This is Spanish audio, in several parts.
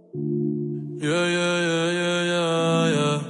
Yeah, yeah, yeah, yeah, yeah, yeah.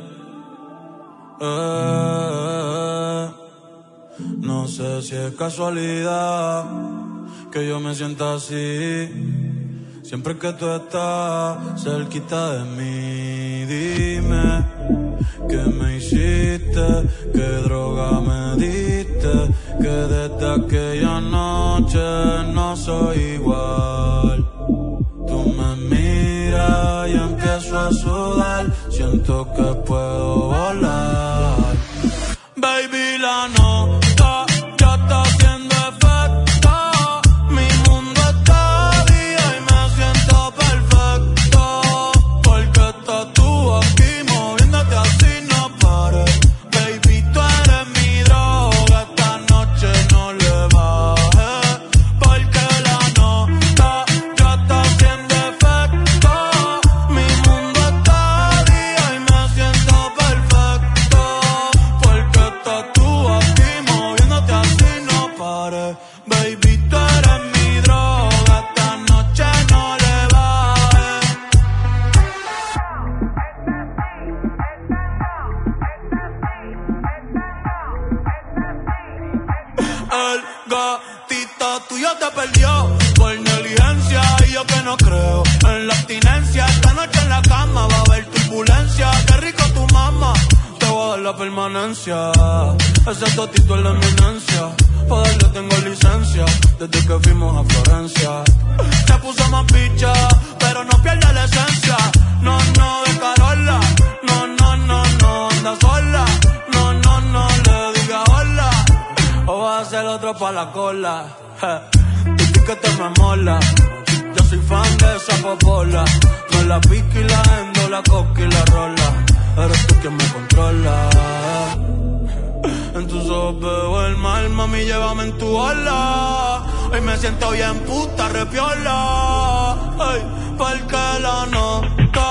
No sé si es casualidad que yo me sienta así siempre que tú estás cerquita de mí. Dime qué me hiciste, qué droga me diste, que desde aquella noche no soy igual. Tú me miras y empiezo a sudar, siento que puedo volar. Baby, la nota ya está haciendo efecto. Mi mundo está día y me siento perfecto. Porque estás tú aquí moviéndote así, no pares. Baby, tú eres mi droga, esta noche no le bajes. Porque la nota ya está haciendo efecto. Mi mundo está día y me siento perfecto. Porque estás tú aquí moviéndote así, no pares. Baby, tú eres mi droga, esta noche no le bajes. El gatito tuyo te perdió por negligencia y yo que no creo en la abstinencia. Esta noche en la cama va a haber turbulencia. Qué rico tu mamá, te voy a dar la permanencia. Ese totito es la eminencia, pa' darle tengo licencia desde que fuimos a Florencia. Se puso más picha, pero no pierde la esencia. No, no, de Carola, no, no, no, no, anda sola. No, no, no, le diga hola, o va a ser otro pa' la cola. Dice que te me mola, yo soy fan de esa popola. No la pique y la endo, la coca y la rola. Eres tú quien me controla. En tus ojos veo el mal, mami, llévame en tu ola. Hoy me siento bien puta, repiola. Ay, porque la nota